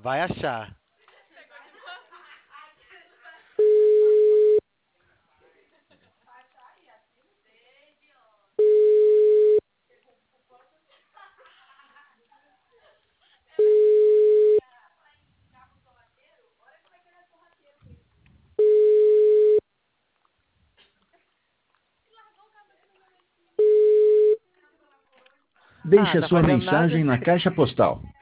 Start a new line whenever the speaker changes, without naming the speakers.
Vai achar.
Deixe a
Tá
sua
fazendo nada?
mensagem na caixa postal.